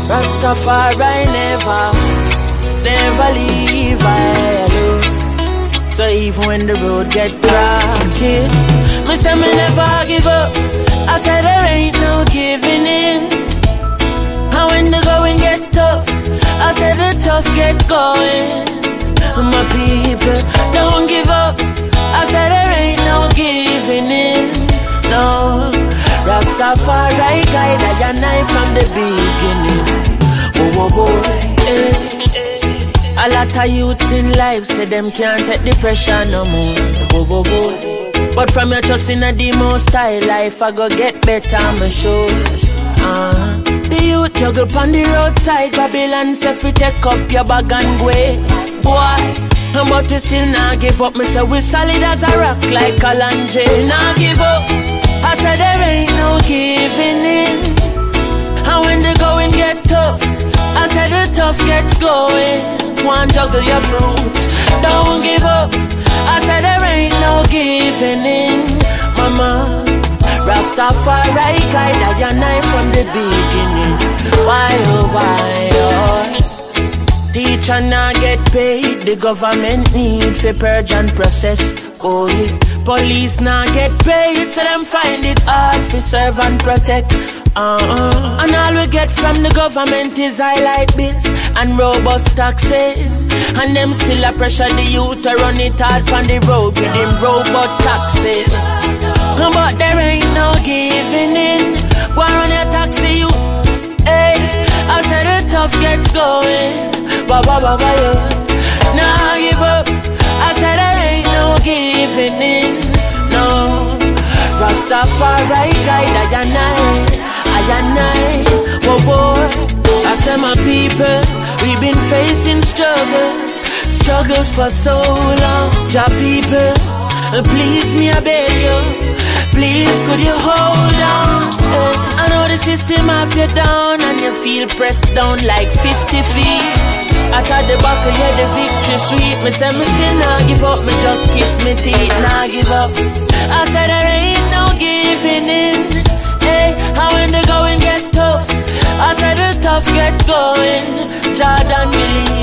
Rastafari never leave I alone. So even when the road get rocky, me say me never give up. I said there ain't no giving in. And when the going get tough, I said the tough get going. My people, don't give up. I said there ain't no giving in. No, Rastafari guide I and I from the beginning. Whoa, whoa, whoa. A lot of youths in life say them can't take the pressure no more. Whoa, whoa, whoa. But from your trust in the most high life, I go get better, I'm sure. The youth juggle on the roadside, Babylon say fi take up your bag and go. Boy, but we still not give up. Me say we solid as a rock like Kalanje. Not give up. I said there ain't no giving in. And when the going get tough, I said the tough gets going. One juggle your fruits, don't give up. I said there ain't no giving in. Mama, Rastafari guide I and I from the beginning. Why oh why oh? Teacher not get paid, the government need for purge and process. Oh yeah. Police not get paid, so them find it hard for serve and protect. And all we get from the government is highlight bills and robust taxes. And them still a pressure the youth to run it hard on the road with them robot taxes. But there ain't no giving in. Go run your taxi, you. Hey, I said the tough gets going. Ba ba ba ba yo. Nah give up. I said there ain't no giving in. No. Rastafari guide I and I. Whoa whoa. I said my people, we've been facing struggles for so long. Ja people, please me I beg you. Please, could you hold on? I know the system have you down and you feel pressed down like 50 feet. At the back of you, the victory sweet. Me say me still not give up, me just kiss me teeth, not give up. I said there ain't no giving in. Hey, and when the going get tough, I said the tough gets going. Jordan believe.